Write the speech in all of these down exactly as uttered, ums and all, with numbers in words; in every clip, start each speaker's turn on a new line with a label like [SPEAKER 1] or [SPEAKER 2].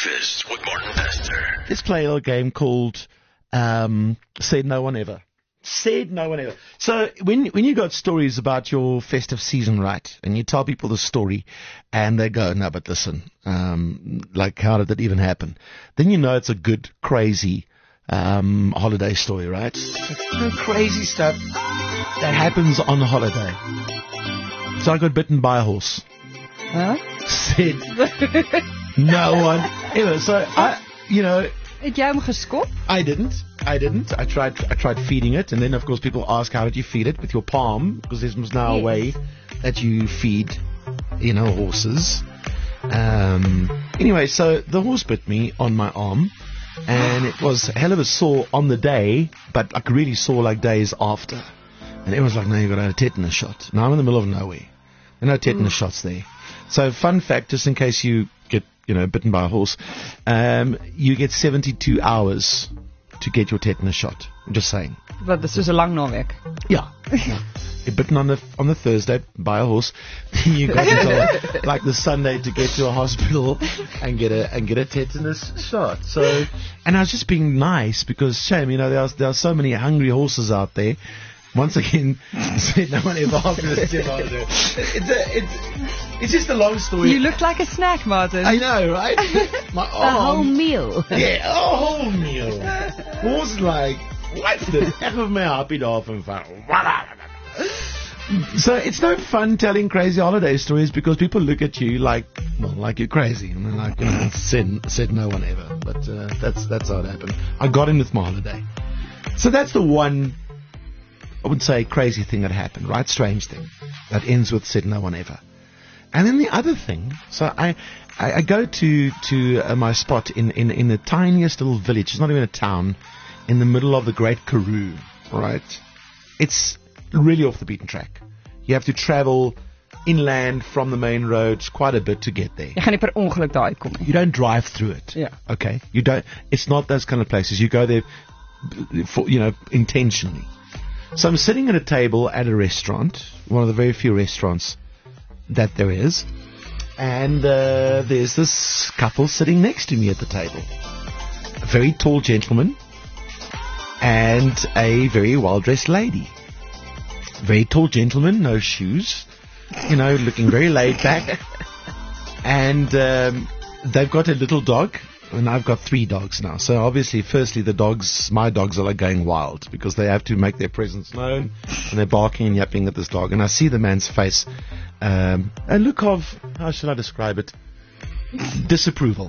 [SPEAKER 1] Breakfast with Martin Bester.
[SPEAKER 2] Let's play a little game called um, Said No One Ever. Said no one ever. So when when you got stories about your festive season, right, and you tell people the story, and they go, no, but listen, um, like how did that even happen? Then you know it's a good, crazy um, holiday story, right? The crazy stuff that happens on holiday. So I got bitten by a horse.
[SPEAKER 3] Huh?
[SPEAKER 2] Said no one ever. So I, you know.
[SPEAKER 3] Het jij hem geskopt?
[SPEAKER 2] I didn't. I didn't. I tried. I tried feeding it, and then of course people ask, how did you feed it? With your palm, because there's now
[SPEAKER 3] Yes.
[SPEAKER 2] a way that you feed, you know, horses. Um. Anyway, so the horse bit me on my arm, and it was a hell of a sore on the day, but like really sore like days after. And everyone's like, no, you got to have a tetanus shot. Now I'm in the middle of nowhere. There are no tetanus mm. shots there. So fun fact, just in case you get, you know, bitten by a horse, um, you get seventy-two hours to get your tetanus shot. I'm just saying.
[SPEAKER 3] Wat, dis soos 'n lang naweek.
[SPEAKER 2] Yeah. yeah. You're bitten on the on the Thursday by a horse. You got until like the Sunday to get to a hospital and get a and get a tetanus shot. So, and I was just being nice because shame, you know, there are there are so many hungry horses out there. Once again, said no one ever asked me to say about it. It's a, it's it's just a long story.
[SPEAKER 3] You look like a snack, Martin.
[SPEAKER 2] I know, right? My arm.
[SPEAKER 4] A whole meal.
[SPEAKER 2] Yeah, a whole meal. Was like, what's this? Ek het my happy daarvan van. So it's no fun telling crazy holiday stories because people look at you like, well, like you're crazy, and they're like, you know, said said no one ever. But uh, that's that's how it happened. I got in with my holiday. So that's the one, I would say, crazy thing that happened, right? Strange thing that ends with said no one ever. And then the other thing, so I I, I go to to uh, my spot in, in, in the tiniest little village. It's not even a town, in the middle of the Great Karoo, right? It's really off the beaten track. You have to travel inland from the main roads quite a bit to get there.
[SPEAKER 3] Jy gaan nie per ongeluk daar uitkom nie.
[SPEAKER 2] You don't drive through it.
[SPEAKER 3] Yeah.
[SPEAKER 2] Okay. You don't. It's not those kind of places. You go there, for, you know, intentionally. So I'm sitting at a table at a restaurant, one of the very few restaurants that there is, and uh, there's this couple sitting next to me at the table. A very tall gentleman and a very well-dressed lady. Very tall gentleman, no shoes, you know, looking very laid back. And um, they've got a little dog. And I've got three dogs now. So obviously, firstly, the dogs, my dogs are like going wild because they have to make their presence known and they're barking and yapping at this dog. And I see the man's face, um, a look of, how should I describe it? Disapproval.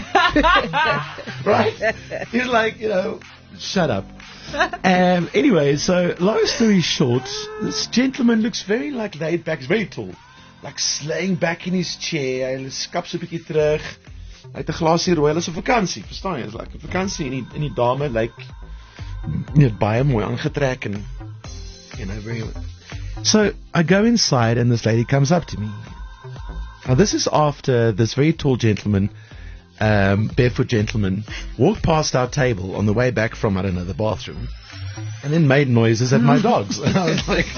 [SPEAKER 2] Right? He's like, you know, shut up. Um, anyway, so long story short, this gentleman looks very like laid back. He's very tall. Like slaying back in his chair. Hy skap so 'n bietjie terug. Hy het 'n glasie rooi, hulle is op vakansie, verstaan jy? Dit is like 'n vakansie en die en die dame lyk net baie mooi aangetrek en you know very. So I go inside and this lady comes up to me. Now this is after this very tall gentleman, um, barefoot gentleman, walked past our table on the way back from I don't know the bathroom, and then made noises at my dogs. And I was like,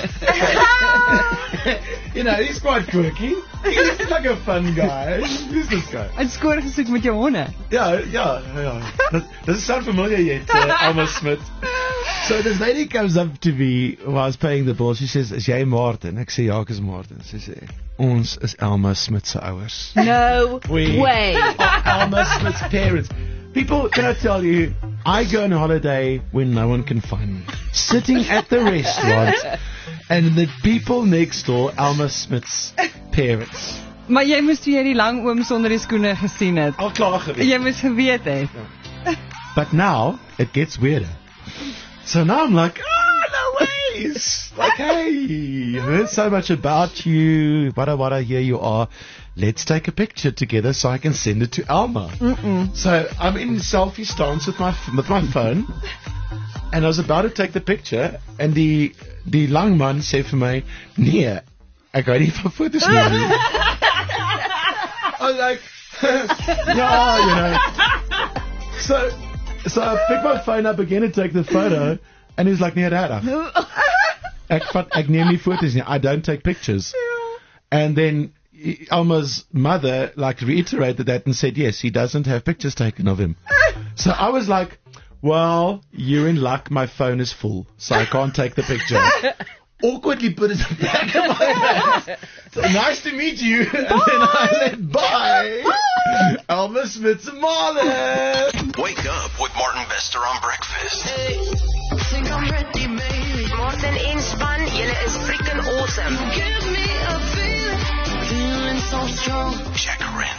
[SPEAKER 2] you know, he's quite quirky. He's like a fun guy. Who's this guy?
[SPEAKER 3] Het skoor gesoek met jou honde.
[SPEAKER 2] Yeah, yeah, yeah. Does, does it sound familiar yet, uh, Alma Smith? So this lady comes up to me while I was paying the bill. She says, is jy Martin? Ek sê, ja, ek is Martin. Sy sê, ons is Alma Smith se ouers.
[SPEAKER 4] No
[SPEAKER 2] We
[SPEAKER 4] way.
[SPEAKER 2] are Alma Smith's parents. People, can I tell you, I go on holiday when no one can find me. Sitting at the restaurant, and the people next door, Alma Smith's parents.
[SPEAKER 3] Maar jy moes toe jy die lang oom sonder die skoene gesien het.
[SPEAKER 2] Al klaar geweest.
[SPEAKER 3] Jy moes geweet het.
[SPEAKER 2] But now, it gets weirder. So now I'm like, oh, no ways. Like, hey, I heard so much about you. Wada wada, here you are. Let's take a picture together so I can send it to Alma.
[SPEAKER 3] Mm-mm.
[SPEAKER 2] So I'm in selfie stance with my with my phone, and I was about to take the picture, and the the lang man sê vir my, nee, ek hou nie van foto's nie. I was like, yeah, you know. So so I pick my phone up again and take the photo, and he's like, nee, regtig. Ek vat ek neem nie foto's nie. I don't take pictures. And then Alma's mother like reiterated that and said yes, he doesn't have pictures taken of him. So I was like, well, you're in luck. My phone is full, so I can't take the picture. Awkwardly put it back in my bag. So, nice to meet you. And then I said bye. Alma Smith and Marlon.
[SPEAKER 1] Wake up with Martin Bester on breakfast.
[SPEAKER 4] Think I'm ready, baby.
[SPEAKER 5] Martin en span, julle is freaking awesome.
[SPEAKER 4] Give me a feeling, feeling so strong.
[SPEAKER 1] Check her in.